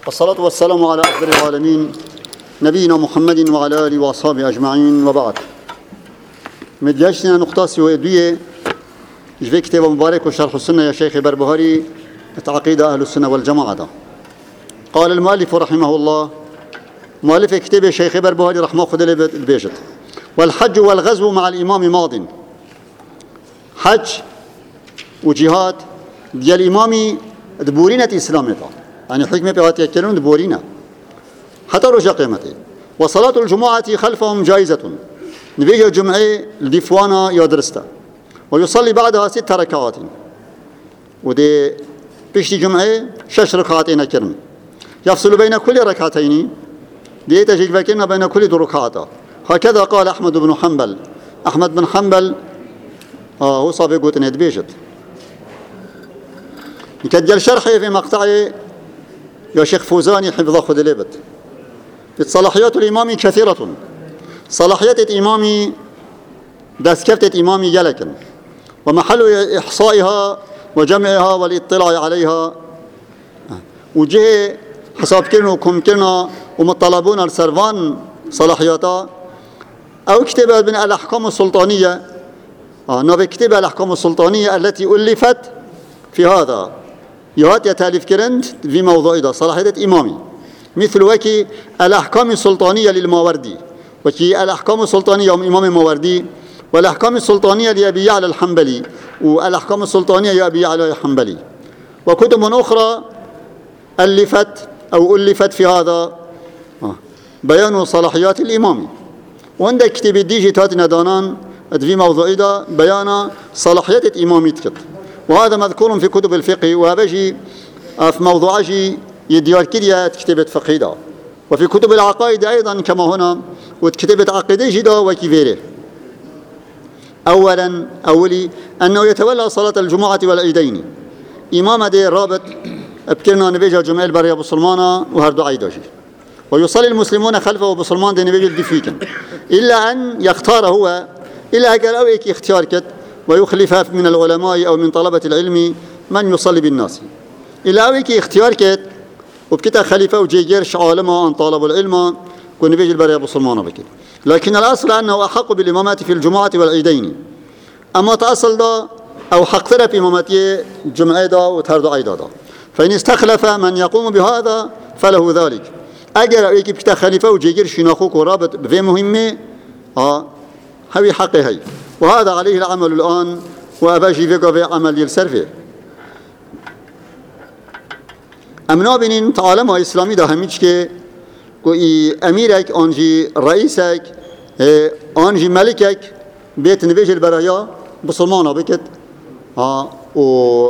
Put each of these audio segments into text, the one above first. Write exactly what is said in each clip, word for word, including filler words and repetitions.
والصلاة والسلام على أفضل العالمين نبينا محمد وعلى آله وأصحابه أجمعين وبعد. مدياشنا نقطة سويدية جوي كتاب مبارك وشرح السنة يا شيخ بربهاري عقيدة أهل السنة والجماعة ده. قال المؤلف رحمه الله مؤلف كتاب الشيخ بربهاري رحمه خد البيجت والحج والغزو مع الإمام ماض. حج وجهاد ديال الإمامي دبورينة إسلامته يعني حكمة بهاتي يكلون دبورينة حتى رجع قيمته. وصلاة الجمعة خلفهم جائزة نبيه الجمعة الدفوانا يدرسته ويصلي بعدها ست ركعات ودي بيشتي جمعة شش ركعتين كرم يفصل بين كل ركعتين دي تجيك فكرنا بين كل دو ركعات. هكذا قال أحمد بن حنبل. أحمد بن حنبل آه هو صابي قوت ندبيجت يكدل شرحي في مقطعي يا شيخ فوزاني حفظه خذ ليبت. صلاحيات الإمام كثيرة. صلاحيات الإمام دسكفت إمامي جلكن ومحل إحصائها وجمعها والاطلاع عليها وجه حساب كرنا وكم كرنا ومطلبون السرفان صلاحياتها أو كتب من الأحكام السلطانية آه نوع كتب الأحكام السلطانية التي ألفت في هذا يهات يتالف كرنت في موضوع ده صلاحيات إمامي مثل وكي الأحكام السلطانية للماوردي وكي الأحكام السلطانية أم إمام الماوردي والأحكام السلطانية لأبي يعلى الحنبلي والأحكام السلطانية لأبي يعلى الحنبلي وكتب أخرى ألفت أو ألفت في هذا بيان صلاحيات الإمام. وعندك كتب الديجيتات ندانان في موضوع ده بيان صلاحيات الإمام يتكت وهذا مذكور في كتب الفقه وبيجي في موضوعه يديار كده كتبت فقه ده وفي كتب العقائد أيضا كما هنا وكتبت عقيدة جدا وكيفيره. أولا أولي أنه يتولى صلاة الجمعة والعيدين إمام دي رابط بكرنا نبيجة جمعة البرية بسلمانة وهردو عيداجي ويصلي المسلمون خلفه بسلمان دي نبيجة الدفيكا إلا أن يختار هو إلا قال أو إيك اختيار كت ويخلف من العلماء أو من طلبة العلم من يصلي بالناس إلا أو إيك اختيار كت وبكتا خليفة وجيجيرش عالمه أن طالب العلم كون نبيجة البرية بسلمانة بكت. لكن الأصل أنه أحق بالإمامات في الجمعة والعيدين. أما تأصل ده أو حق ترى بإماماتي جمعة ده وتهرد عيدا ده فإن استخلف من يقوم بهذا فله ذلك. أجر أيك بكتا خليفة وجيجير شناخوك ورابط بفي مهمة آه هوي حقي هي وهذا عليه العمل الآن وأباجي فيقا في عمل يلسرفه. أمنا بنين تعالم إسلامي ده هميش كي كوي أميرك أنجي رئيسك أنجي ملكك بيت نبيج البرايا بسلمانة بكت ها و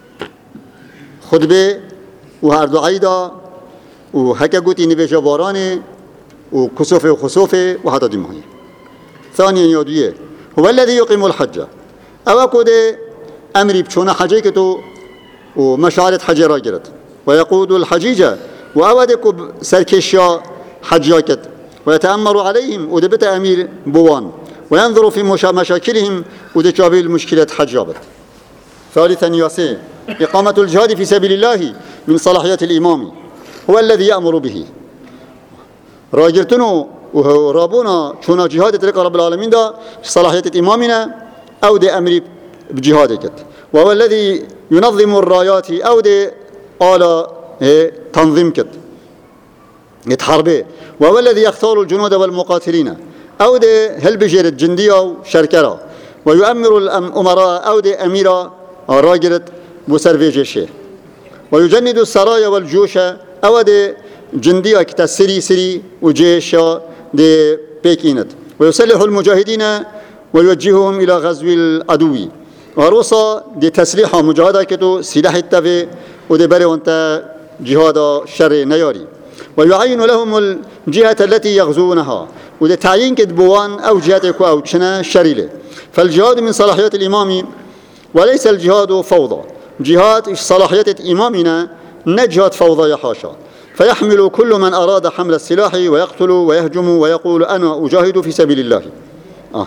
خطبة وهردو عيدا وهكا قوتي نبيج باراني وكسوفة وخسوفة وهذا دي مهي. ثانيا يوديه هو الذي يقيم الحج أو كده أمري بشونا حجيكتو ومشارة حجي راجرت ويقود الحجيجة وأودك سركشيا حجاكت ويتأمر عليهم ودبت أمير بوان وينظر في مشاكلهم ودكابل المشكلة حجابت. ثالثا ياسي إقامة الجهاد في سبيل الله من صلاحيات الإمام هو الذي يأمر به. راجرتنو ورابونا شونا جهاد تلقى رب العالمين ده صلاحيات إمامنا أو دي أمري بجهادك وهو الذي ينظم الرايات أو دي آل تنظيم كت يتحاربه وهو الذي يختار الجنود والمقاتلين أو دي هل بجير الجندية وشركرة ويؤمر الأمراء أو دي أميرة راجرة بسرفي جيشه ويجند السرايا والجيوش أو دي جندية كتا سري سري وجيش دي بيكينت ويسلح المجاهدين ويوجههم إلى غزو العدو وروسا دي تسليح مجاهدة كتو سلاح التفي ودي بري وانت جهاد شر نياري ويعين لهم الجهة التي يغزونها ودي تعيين كدبوان أو جهتك أو كنا شريلة. فالجهاد من صلاحيات الإمام وليس الجهاد فوضى. جهاد صلاحيات إمامنا نجهد فوضى يحاشا فيحمل كل من أراد حمل السلاح ويقتل ويهجم ويقول أنا أجاهد في سبيل الله آه.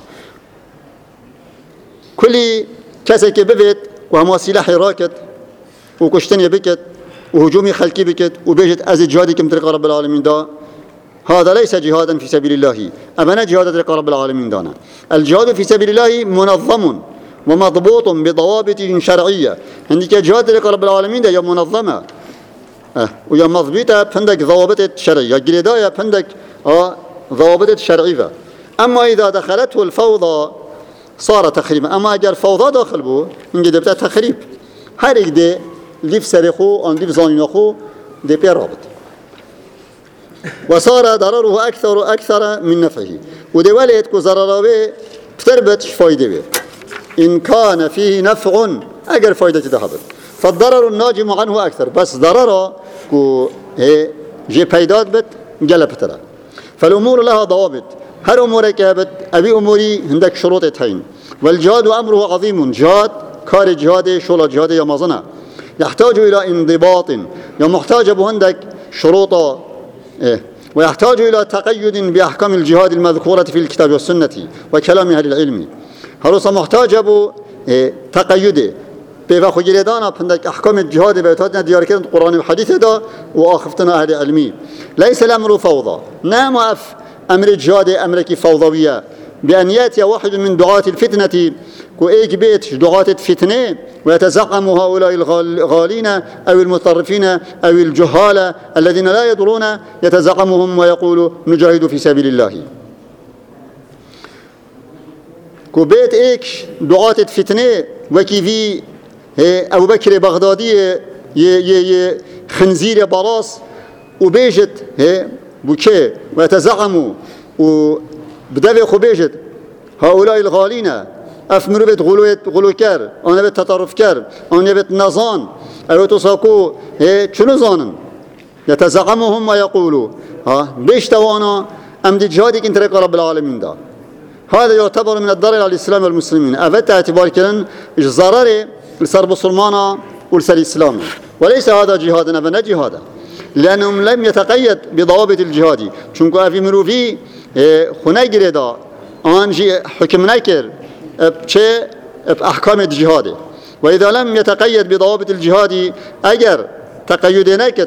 كل كسك ببت وهم سلاح راكت وكشتني بكت وهجومي خلقي بكت وبيجت أزي جهادي كم طريق رب العالمين دا، هذا ليس جهادا في سبيل الله، أبنا جهاد طريق رب العالمين دانا. الجهاد في سبيل الله منظم ومضبوط بضوابط شرعية. عندك جهاد طريق رب العالمين دا يا منظمة أه ويا مضبوطة بندك ضوابط شرعية، جلدايا بندك آه ضوابط شرعية. أما إذا دخلته الفوضى صار تخريبا. أما أجر فوضى داخل بو إنجي دبتا تخريب. هر إك دي ليف سرخو أن ليف زانينخو دي بي رابط. وصار ضرره أكثر أكثر من نفعه. ودي وليت كو ضرره بتربت فايدة بي. إن كان فيه نفع أجر فايدة تذهبت. فالضرر الناجم عنه أكثر. بس ضرره كو هي جي بيداد بت جلب ترى. فالأمور لها ضوابط. هر أمورك يابت أبي أموري عندك شروط تهين. والجهاد أمره عظيم. جهاد كار جهاد شولا جهاد يا مظنة يحتاج إلى انضباط، يا محتاج أبو عندك شروط إيه. ويحتاج إلى تقيد بأحكام الجهاد المذكورة في الكتاب والسنة وكلام أهل العلم. هروسا محتاج أبو إيه تقيده بيفاخو جلدانا عندك أحكام الجهاد بيتاتنا ديار كده القرآن والحديث ده وآخفتنا أهل علمي. ليس الأمر فوضى. نعم أف أمر الجهاد أمرك فوضوية بأن يأتي واحد من دعاة الفتنة كويك بيت دعاة الفتنة ويتزعم هؤلاء الغالين أو المتطرفين أو الجهال الذين لا يدرون يتزعمهم ويقول نجاهد في سبيل الله. كوبيت إيك دعاة الفتنة وكيفي أبو بكر بغدادي خنزير براس وبيجت بوكي ويتزعموا وبدأ خبيجت هؤلاء الغالين أفمروا بيت غلويت غلوكر أنا بيت تطرفكر أنا بيت نظان أو تصاكو شنو ظانن يتزعمهم ويقولوا ها بيش توانا أمد جهادك انت رق رب العالمين دا. هذا يعتبر من الضرر على الإسلام والمسلمين. أفت اعتبار كلن ضرر لصار بسلمانا ولصار الإسلام، وليس هذا جهادنا بنا جهادا لأنهم لم يتقيد بضوابط الجهاد. چونكو أفي مروفي خناي دا أنجي حكم نكر بشيء بأحكام الجهاد. وإذا لم يتقيد بضوابط الجهاد أجر تقيد نكت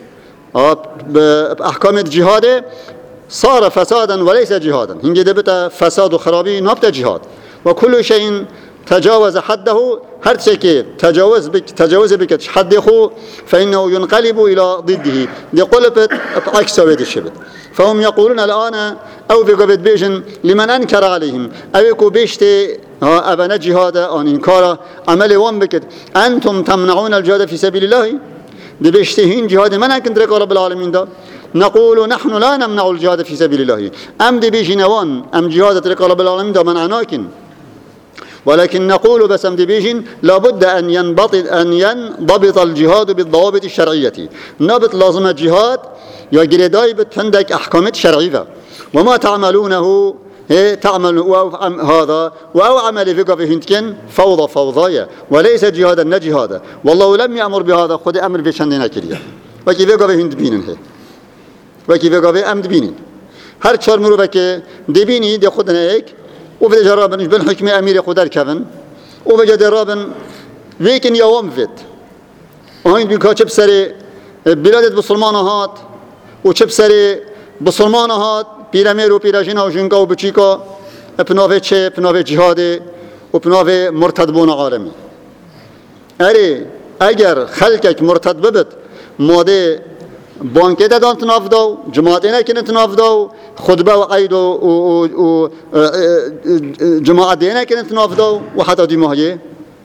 بأحكام الجهاد صار فسادا وليس جهادا. هنجي دبتا فساد وخرابي نبت جهاد. وكل شيء تجاوز حده هر شيء تجاوز بك تجاوز بك حده فإنه ينقلب إلى ضده لقلبت عكس هذا الشبت. فهم يقولون الآن أو بقبض بيجن لمن أنكر عليهم أو يكو بيشتي أبنى جهاد أن إنكار عمل وان بكت أنتم تمنعون الجهاد في سبيل الله دي بيشتهين جهاد من أكن درق رب العالمين دا. نقول نحن لا نمنع الجهاد في سبيل الله أم دي بيجنوان أم جهاد درق رب العالمين دا منعناكن، ولكن نقول بس أم دي بيجن لابد أن ينضبط أن ينضبط الجهاد بالضوابط الشرعية. نبط لازم الجهاد يجري دايبت عندك أحكامات شرعية. وما تعملونه تعمل هذا وأو عمل فيك في هندكن فوضى فوضايا وليس جهادا نجهادا. والله لم يأمر بهذا خد أمر في شندنا كريا وكيف يقف هند بينن هي وكيف يقف أمد بينن هر شر مرو بك دبيني دي خدنا هيك وفي جرابن بن حكم أمير خدار كفن وبجد رابن ويكن يوم فيت وهين بيكاتب سري بلاد بسلمانهات وشب سري بسلمانهات پیرامیر و پیراجینا و جنگا و بچیکا پناوه چه پناوه جهاده و پناوه مرتد بون عالمی. اره اگر خلقك مرتد ببت ماده بانکه دادن تناف داو جماعت اینه کنه تناف داو خطبه و عید و جماعت اینه کنه تناف داو و حتی دی ماهیه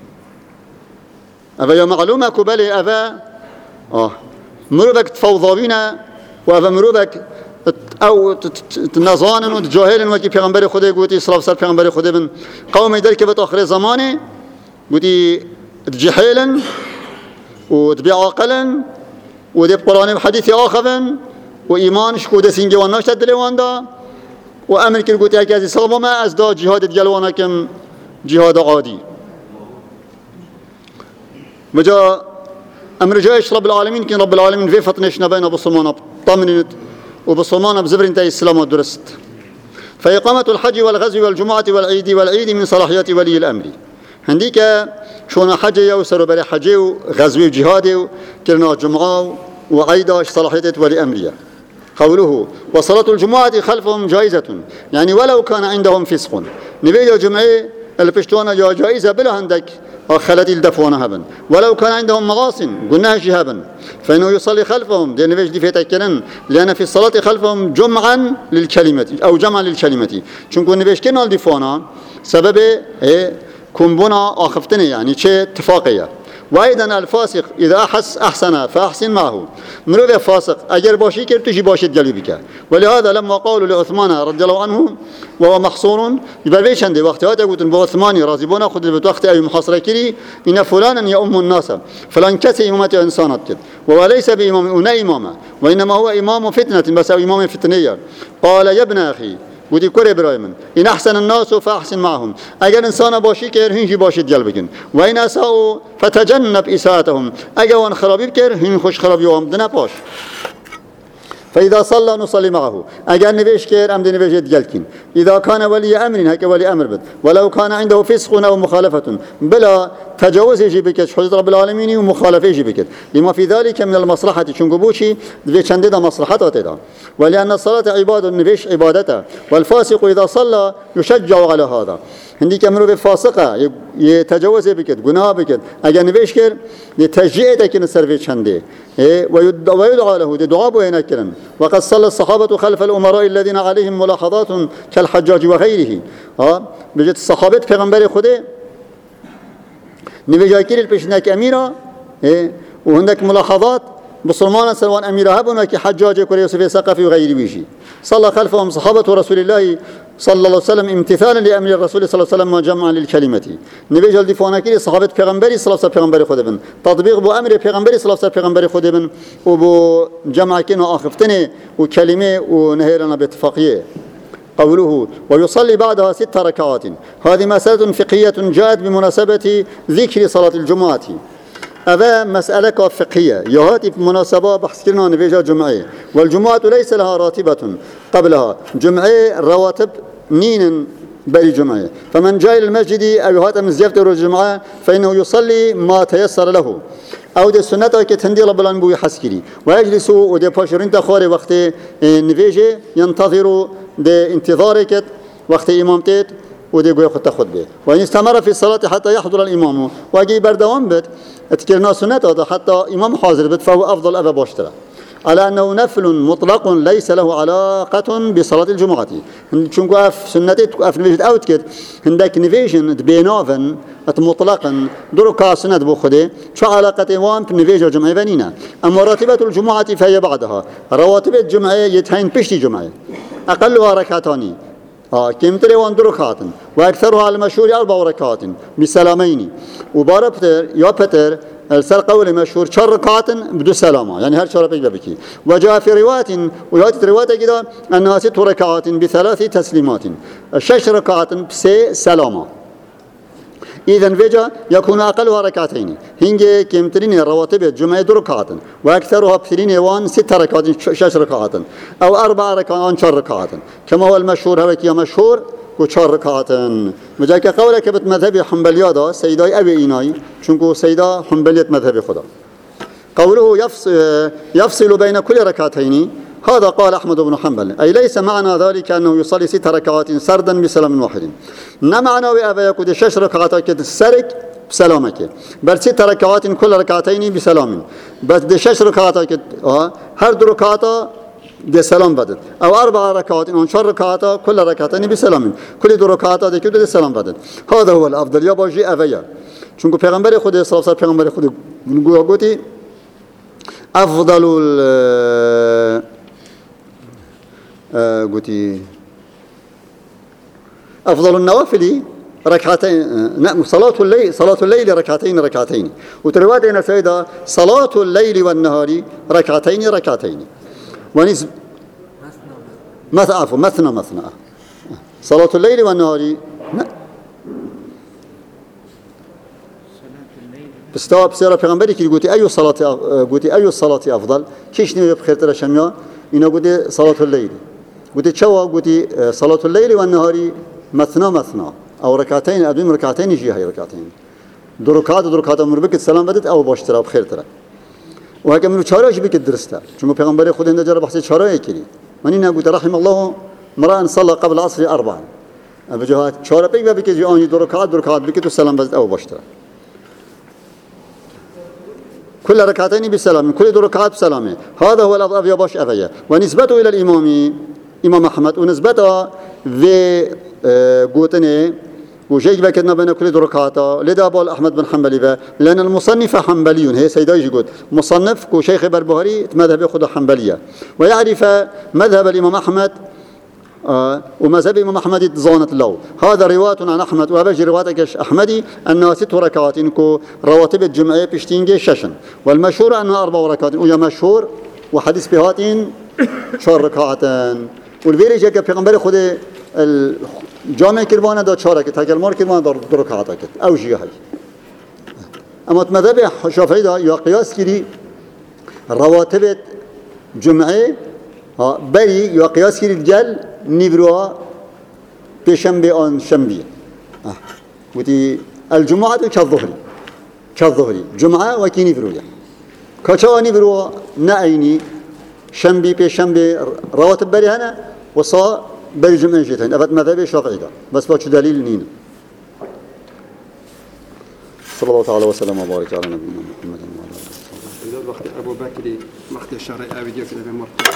اوه یا معلومه که بله اوه آه مروبك تفوضاوینه و اوه مروبك او نظانن و جاهلن و که پیغمبر خدا گویی اسراف سر پیغمبر خدا بن قومی در که به آخر زمانه گویی جهلن و تبع عاقلن و ده قرآن و حدیث آخرن و ایمانش کود سینگی و ناشت دلوان دا و امر که گویی که از سلام ما از دا جهاد دیالوانا کم جهاد عادی و جا امر جایش رب العالمین که رب العالمین في فطنش نبین بصمان طمنت وبصمان بزبر انتهى الإسلام والدرست. فإقامة الحج والغزو والجمعة والعيد والعيد من صلاحيات ولي الأمر. هندی که شون حجه و سربر حجه و غزوی و جهاد و كرنا جمعة وعيداش صلاحية ولي أمرية. قوله وصلاة الجمعة خلفهم جائزة يعني ولو كان عندهم فسق نبيل جمعة الفشتونا جا جائزة بلا عندك خلت الدفونا هبن ولو كان عندهم مغاص قلناها شهابا فإنه يصلي خلفهم دي نبيش دي فيتكلن لأن في الصلاة خلفهم جمعا للكلمة أو جمعا للكلمة چونكو نبيش كنا الدفونا سبب إيه كنبنا آخفتني يعني چه اتفاقية. وأيضا الفاسق إذا أحس أحسن فأحسن معه مروف فاسق أجر باشي كر تجي باشد قلبك. ولهذا لما قالوا لعثمان رضي الله عنه وهو محصور يبقى بيش عندي وقت هذا قلت بعثمان راضيبونا خذ وقت أي محاصرة كري إن فلانا يؤم الناس فلان كسي إمامة إنسانات وهو ليس بإمام أنا إمامة وإنما هو إمام فتنة بس أو إمام فتنية. قال يا ابن أخي ودي كوري برايمن إن أحسن الناس فأحسن معهم أجر إنسان باشي كير هنجي باشد قلبكن وإن أساءوا فتجنب إساءتهم أجر وان خرابي بكير هن خوش خرابي وامدنا باش. فإذا صلى نصلي معه أجر نبيش كير أمد نبيش يدقلكن إذا كان ولي أمر هكا ولي أمر بد ولو كان عنده فسق أو مخالفة بلا تجاوز يجي بكت حجة رب العالمين ومخالفة يجي بكت لما في ذلك من المصلحة شنقبوشي ذي شندد مصلحته تدا ولأن الصلاة عبادة النبيش عبادته والفاسق إذا صلى يشجع على هذا. هندي كمرو بفاسقة يتجاوز بكت جناه بكت أجر نبيش كير لتشجيعه كن السرفي شندي ويدعى له دعاء بينك كرن. وقد صلى الصحابة خلف الأمراء الذين عليهم ملاحظات كالحجاج وغيره. ها بجت الصحابة پیغمبر خده نبي كير البشناك أميرة وهناك ملاحظات بسلمان سلوان أميرة هبنا كحجاج كوري يوسف الثقفي وغيره بيجي. صلى خلفهم صحابة رسول الله صلى الله عليه وسلم امتثالا لأمر الرسول صلى الله عليه وسلم وجمعا للكلمة. نبي جل دفعنا كده صحابة پیغمبري صلى الله عليه وسلم پیغمبر خود بن تطبيق بو أمر پیغمبري صلى الله عليه وسلم پیغمبر خود بن وبو جمع كنا آخفتني وكلمة ونهيرنا باتفاقية. قوله ويصلي بعدها ست ركعات هذه مسألة فقهية جاءت بمناسبة ذكر صلاة الجمعة. هذا مسألة فقهية يهاتي في مناسبة بحث كنا نبيجا جمعة والجمعة ليس لها راتبة قبلها جمعة رواتب نين بري جمعة فمن جاء إلى المسجد أو يهاتي من زيارة الجمعة فإنه يصلي ما تيسر له أو دي سنة كتندي رب العالمين يحسكري ويجلس ودي باشرين تخوري وقت نبيجي ينتظر دي انتظارك وقت إمامتك ودي قوي خد تاخذ به وإن استمر في الصلاة حتى يحضر الإمام وأجي بردوام بيت تكرنا سنة حتى إمام حاضر بيت فهو أفضل أبا باشترى على أنه نفل مطلق ليس له علاقة بصلاة الجمعة. شنكو أف سنتي أف نفيجت أوت كده هندك نفيجن بينافن مطلقا دركا سنة بخده شو علاقة وان بنفيج الجمعة بنينا. أما راتبة الجمعة فهي بعدها رواتب الجمعة يتهين بشتي جمعة أقلها ركعتان آه كمتري وان دركات وأكثرها المشهور أربع ركعات بسلامين وباربتر يا بتر السر قول مشهور شر ركعات بدون سلامة يعني هر شر بيجي بكي. وجاء في رواية ويأتي رواية كده أنها ست ركعات بثلاث تسليمات شش ركعات بسي سلامة. إذن فيجا يكون أقلها ركعتين هنجي كمترين الرواتب الجمعة دو ركعات وأكثرها بثرين وان ست ركعات شش ركعات أو أربع ركعات شر ركعات كما هو المشهور هو كي مشهور وشر ركعات. مجاك قولك بت مذهب حنبلية دا سيداي أبي إيناي شنكو سيدا حنبلية مذهب خدا. قوله يفصل, يفصل بين كل ركعتين هذا قال أحمد بن حنبل أي ليس معنى ذلك أنه يصلي ست ركعات سردا بسلام واحد ما معنى وأبا يكون شش ركعات كده سرك بسلامك بل ست ركعات كل ركعتين بسلام بس ده شش ركعات كده آه هر دو ركعات ده سلام بدد أو أربع ركعات أو شش ركعات كل ركعتين بسلام كل دو ركعات ده كده سلام بدد. هذا هو الأفضل يا باجي أبايا چونكو پیغمبر خود صلی الله علیه و پیغمبر خود گویی أفضل قلتي أفضل النوافل ركعتين نعم صلاة الليل صلاة الليل ركعتين ركعتين وترواتنا سيدة صلاة الليل والنهار ركعتين ركعتين ونسب مثنى عفوا مثنى مثنى صلاة الليل والنهار بستوى بسيرة پیغمبری که قلتي أي صلاة قلتي أي الصلاة أفضل كيش نيو بخير ترى شميا إنه قلتي صلاة الليل قلتي شو قلتي صلاة الليل والنهار مثنى مثنى أو ركعتين أدوم ركعتين يجي هاي ركعتين دو ركعات دو ركعات أمر بك السلام بدت أو باشترا بخير ترى وهكذا منو شارع بك الدرسته شو پیغمبر خود إنده جرب بحث شارع كلي مني نقول رحم الله مرأة صلى قبل العصر أربعا بجهات شارع بك بك جي آني دو ركعات دو ركعات بك السلام بدت أو باشترا كل ركعتين بسلام كل دو ركعات بسلامه هذا هو الأضعف يا باش أفيا ونسبته إلى الإمام إمام أحمد ونسبته في قوتني وشيء بكتنا بين كل دو ركعاته لذا بول أحمد بن حنبلي لأن المصنف حنبلي هي سيدا يقول مصنف كشيخ بربهاري مذهب يأخذ حنبلية ويعرف مذهب الإمام أحمد آه ومذهب الإمام أحمد زانت له هذا رواية عن أحمد وأبجي روايتك أحمدي أنها ست ركعات إنكو رواتب الجمعة بشتينجي ششن والمشهور أنها أربع ركعات ويا مشهور وحديث بهاتين شهر ركعتان والفيري جاك بيغمبر خود الجامع كربانة دا شهر كت هكذا المار كربانة دا دو ركعات كت أو جي هاي أما مذهب الشافعي دا يا قياس كري رواتب جمعة بري يا قياس كري الجل نبروها بشنبه آن شنبه آه. ودي الجمعة كالظهري كالظهري جمعة وكي نبروها كشوا نبروها نعيني شنبه بشنبه رواتب بري هنا وصا بري جمعة جيتين أبد مذهب الشافعي بس باتش دليل نين صلى الله تعالى وسلم وبارك على نبينا محمد وعلى آله وصحبه. إذا وقت أبو بكر وقت الشرع أبي جالس إلى المرتبة